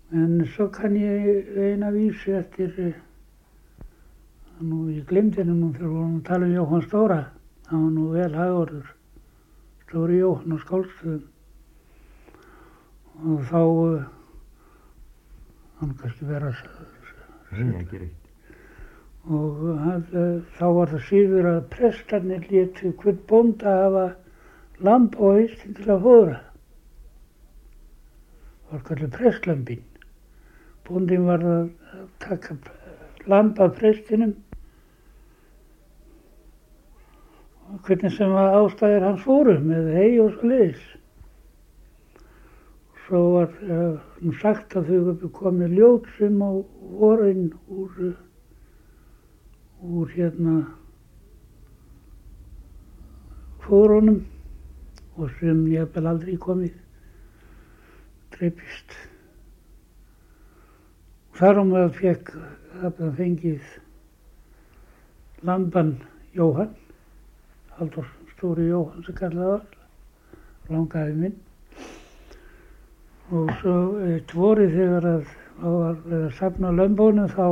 En svo kann ég eina vísu eftir, ég gleymdi henni nú þegar við vorum að tala Jóhann Stóra. Hann var nú vel hagorður, Stóri Jóhann á Skáldstöðum. Og þá, hann kannski vera ekki reitt. Og þá var það síður að prestarnir létu hvern bónda hafa lamb á haustin til að fóðra. Það var kallað prestlambinn. Bóndinn var að taka lamb af prestinum, hvernig sem ástæðir hans fóru með hey og svoleiðis. Svo var nú sagt að þau hefðu komið ljót sem á vorin úr fórunum og sem jafnvel aldrei komið drepist. Þar á meðal fékk það fengið lamban Jóhann, Halldór Stóri Jóhann sem kallaði var, langafi minn. Og svo eitt vorið þegar það var að safna lömbunum þá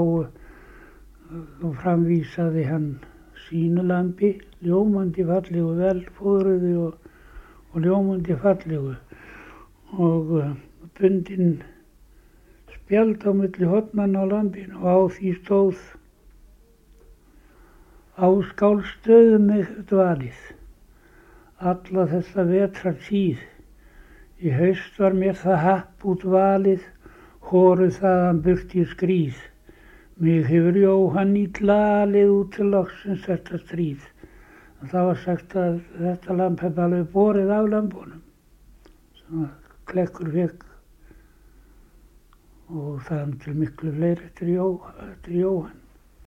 framvísaði hann sínu lambi, ljómandi fallegu, vel fóðruðu og ljómandi fallegu og bundinn spjald á milli hornanna á lambinu og á því stóð: á Skáldstöðum mig dvalið, alla þessa vetrartíð. Í haust var mér það happ út valið, horuð þaðan burt ég skríð. Mig hefur Jóhann illa alið út til loksins þetta stríð. Og það var sagt að þetta lamb hefði alveg borið af lambunum sem að Klekkur fékk og það til miklu fleiri eftir Jóhann.